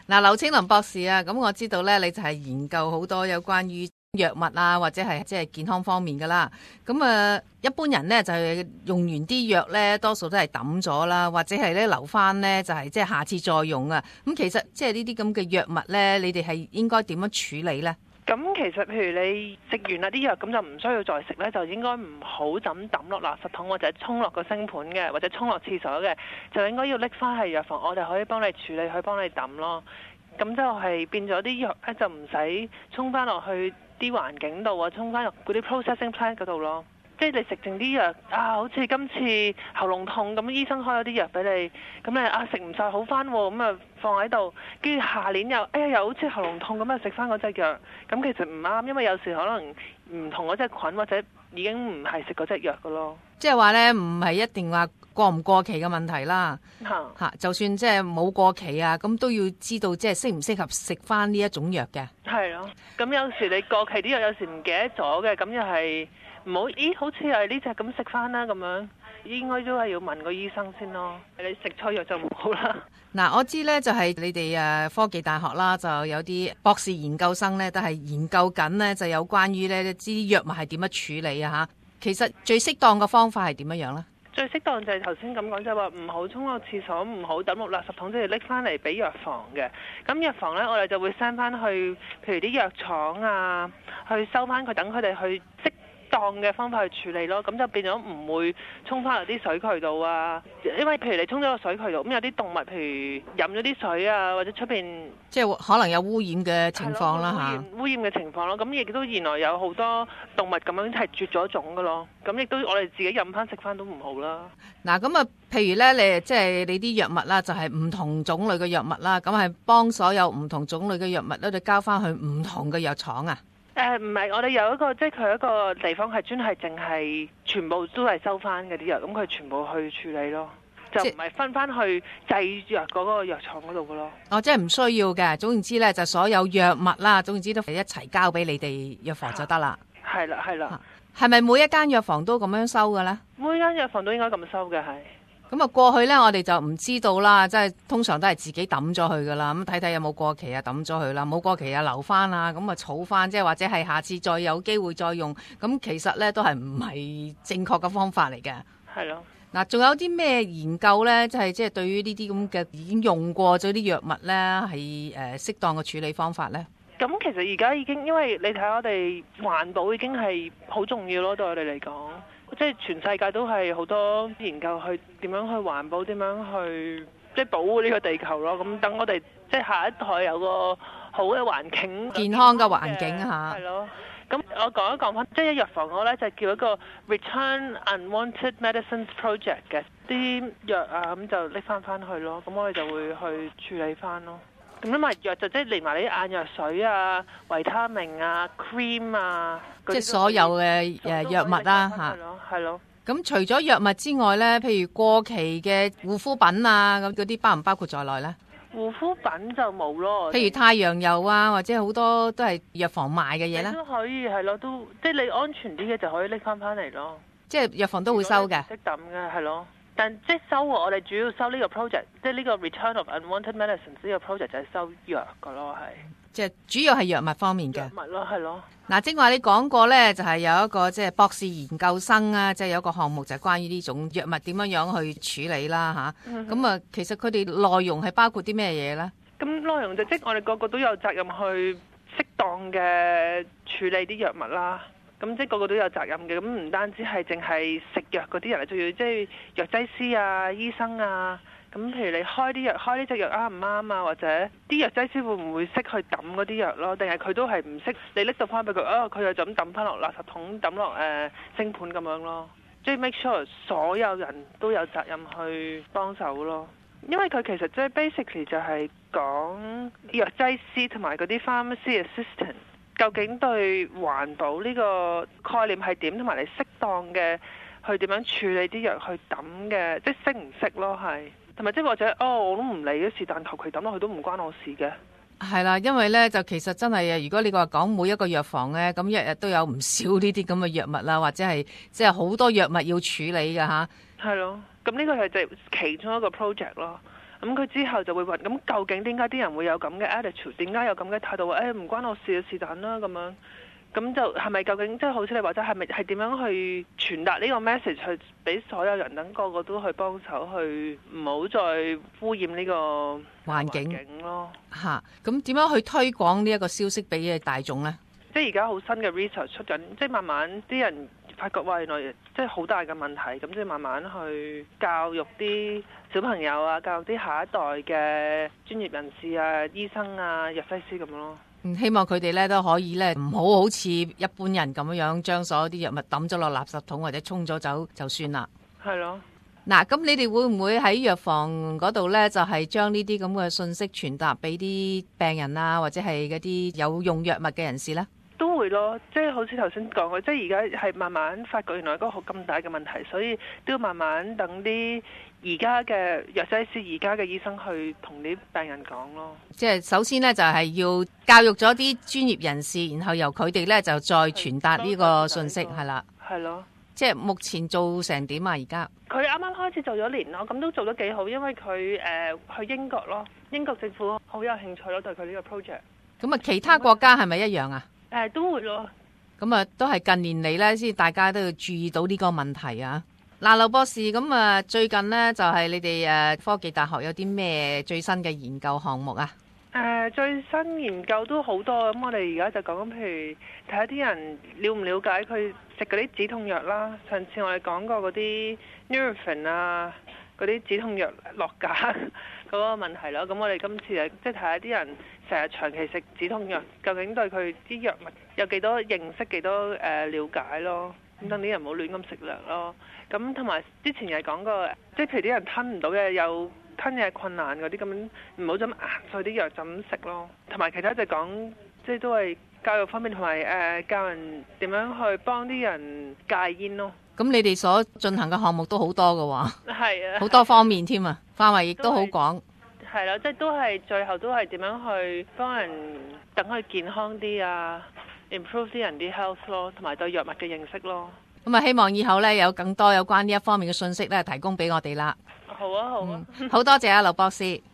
嗱，劉青林博士啊，咁我知道咧，你就係研究好多有關於藥物啊，或者係即係健康方面噶啦。咁一般人咧就係用完啲藥咧，多數都係抌咗啦，或者係咧留翻咧，就係即係下次再用啊。咁其實即係呢啲咁嘅藥物咧，你哋係應該點樣處理咧？ 咁其實譬如你食完啦啲藥，咁就唔需要再食呢，就應該唔好就咁抌落垃圾桶或者沖落個星盤嘅，或者沖落廁所嘅，就應該要拎翻去藥房，我哋可以幫你處理，可以幫你抌咯。咁就係變咗啲藥咧，就唔使沖翻落去啲環境度啊，沖翻入嗰啲 processing plant 嗰度咯。即係你食剩啲藥啊，好似今次喉嚨痛咁，醫生開咗啲藥俾你，咁你食唔晒好翻喎，咁啊放喺度，跟住下年又又好似喉嚨痛咁啊食翻嗰隻藥，咁其實唔啱，因為有時可能唔同嗰隻菌或者已經唔係食嗰隻藥噶咯。 即係話咧，唔係一定話過唔過期嘅問題啦。嚇，就算即係冇過期啊，咁都要知道即係適唔適合食翻呢一種藥嘅。 係咯，咁有時你過期啲藥有時唔記得咗嘅，咁又係。唔好，好似係呢隻咁食翻啦咁樣，應該都係要問個醫生先咯。你食錯藥就唔好啦。 嗱，我知呢就係你哋科技大學啦，就有啲博士研究生呢，都係研究緊呢，就有關於呢啲藥物係點樣處理啊嚇。其實最適當嘅方法係點樣呢？ 最適當就係頭先咁講，就係話唔好沖落廁所，唔好抌落垃圾桶，即係拎翻嚟俾藥房嘅。咁藥房呢，我哋就會 send 翻去，譬如啲藥廠啊，去收翻佢，等佢哋去當嘅方法去處理咯，咁就變咗唔會沖翻入啲水渠道啊。因為譬如你沖咗個水渠道，咁有啲動物譬如飲咗啲水啊，或者出邊即係可能有污染嘅情況啦嚇。 污染嘅情況咯，咁亦都原來有好多動物咁樣係絕咗種㗎咯。咁亦都我哋自己飲翻食翻都唔好啦。 嗱，咁譬如咧，你即係你啲藥物啦，就係唔同種類嘅藥物啦，咁係幫所有唔同種類嘅藥物咧，就交翻去唔同嘅藥廠啊。 唔係，我哋有一個即係佢一個地方係專係淨係全部都係收翻嗰啲藥，咁佢全部去處理咯，就唔係分翻去製藥嗰個藥廠嗰度嘅咯。 哦，即係唔需要嘅，總言之咧，就所有藥物啦，總言之都係一齊交俾你哋藥房就得啦。 係啦，係啦。 係咪每一間藥房都咁樣收嘅咧？ 每間藥房都應該咁收嘅，係。 咁過去呢，我哋就唔知道啦，即係通常都係自己抌咗佢噶啦。咁睇睇有冇過期啊，抌咗佢啦；冇過期啊，留翻啊，咁儲翻，即係或者係下次再有機會再用。咁其實呢，都係唔係正確嘅方法嚟嘅。 係咯。 嗱，仲有啲咩研究呢？即係對於呢啲咁嘅已經用過咗啲藥物呢，係適當嘅處理方法呢？ 咁其實而家已經，因為你睇我哋環保已經係好重要咯，對我哋嚟講。即係全世界都係好多研究去點樣去環保，點樣去即係保護呢個地球咯。咁等我哋即係下一代有個好嘅環境， 健康嘅環境嚇。 係咯。咁我講一講翻，即係藥房嗰咧就叫一個 Return Unwanted Medicines Project 嘅啲藥啊，咁就拎翻去咯。咁我哋就會去處理翻咯。咁因為藥就即係連埋啲眼藥水啊、維他命啊、cream 啊， 即係所有嘅藥物啦嚇。 係咯。 咁除咗藥物之外咧，譬如過期嘅護膚品啊，咁嗰啲包唔包括在內咧？ 護膚品就冇咯。 譬如太陽油啊，或者好多都係藥房賣嘅嘢咧。 都可以係咯，都即係你安全啲嘅就可以拎翻嚟咯。 即係藥房都會收嘅。 識抌嘅係咯。但即係收我哋主要收呢個 project，即係呢個 Return of Unwanted Medicines 呢個 project 就係收藥㗎咯，係。即係主要係藥物方面嘅。 藥物咯，係咯。 嗱，正話你講過咧，就係有一個即係博士研究生啊，即係有一個項目就係關於呢種藥物點樣去處理啦嚇。咁其實佢哋內容係包括啲咩嘢咧？ 咁內容就即係我哋個個都有責任去適當嘅處理啲藥物啦。咁即係個個都有責任嘅，咁唔單止係淨係食藥嗰啲人，仲要即係藥劑師啊、醫生啊。咁譬如你開呢隻藥啱唔啱啊？或者啲藥劑師會唔會識去抌嗰啲藥咯？定係佢都係唔識？你拎到翻俾佢，佢又就咁抌翻落垃圾桶、抌落星盤咁樣咯。即係 make sure 所有人都有責任去幫手咯。因為佢其實即係 basically 就係講藥劑師同埋嗰啲 pharmacy assistant。究竟對環保呢個概念係點，同埋你適當嘅去點樣處理啲藥去抌嘅，即係識唔識咯，係同埋即係或者我都唔理嘅事，但求其抌落去都唔關我事嘅。 係啦，因為咧就其實真係如果你話講每一個藥房咧，咁日日都有唔少呢啲咁嘅藥物啦，或者係即係好多藥物要處理㗎吓。 係咯，咁呢個係就其中一個 project 咯。 咁佢之後就會問，咁究竟點解啲人會有咁嘅 attitude？ 點解有咁嘅態度？唔關我事是但啦咁樣。咁就係咪究竟即係好似你話齋，係咪係點樣去傳達呢個 message 去俾所有人，等個個都去幫手，去唔好再污染呢個環境咯。 嚇，咁點樣去推廣呢一個消息俾大眾呢？ 即係而家好新嘅 research 出緊，即係慢慢啲人發覺話原來即係好大嘅問題，咁即係慢慢去教育啲小朋友啊，教育啲下一代嘅專業人士啊、醫生啊、藥劑師咁咯。 希望佢哋咧都可以咧唔好好似一般人咁樣將所有啲藥物抌咗落垃圾桶或者沖咗走就算啦。 係咯。 嗱，咁你哋會唔會喺藥房嗰度咧，就係將呢啲咁嘅信息傳達俾啲病人啊，或者係嗰啲有用藥物嘅人士咧？ 都會咯，即係好似頭先講嘅，即係而家係慢慢發覺原來一個咁大嘅問題，所以都要慢慢等啲而家嘅藥劑師、而家嘅醫生去同啲病人講咯。 即係首先呢，就係要教育咗啲專業人士，然後由佢哋呢就再傳達呢個信息，係啦。係咯。即係目前做成點啊？而家佢啱啱開始做咗年咯，咁都做得幾好，因為佢去英國咯，英國政府好有興趣咯對佢呢個 project。 咁啊，其他國家係咪一樣啊？ 都會咯。 咁啊，都係近年嚟呢，先大家都要注意到呢個問題啊。嗱，劉博士，咁啊，最近呢，就係你哋科技大學有啲咩最新嘅研究項目啊？ 最新研究都好多，咁我哋而家就講緊，譬如睇下啲人了唔了解佢食嗰啲止痛藥啦。上次我哋講過嗰啲 Nurofen 啊，嗰啲止痛藥落架嗰個問題咯。咁我哋今次即係睇下啲人成日長期食止痛藥，究竟對佢啲藥物有幾多認識、幾多了解咯。咁等啲人唔好亂咁食藥咯。咁同埋之前又講過，即係譬如啲人吞唔到嘅，有吞嘢困難嗰啲，咁唔好咁壓碎啲藥就咁食咯。同埋其他就講，即係都係教育方面，同埋教人點樣去幫啲人戒煙咯。 咁你哋所進行嘅項目都好多㗎喎。係啊，好多方面添啊，範圍亦都好廣。 係啦，即係都係最後都係點樣去幫人等佢健康啲啊 ，improve 啲人啲 health 咯，同埋對藥物嘅認識咯。咁啊， 希望以後呢，有更多有關呢一方面嘅信息呢，提供俾我哋啦。 好啊，好啊， 好多謝啊，劉博士。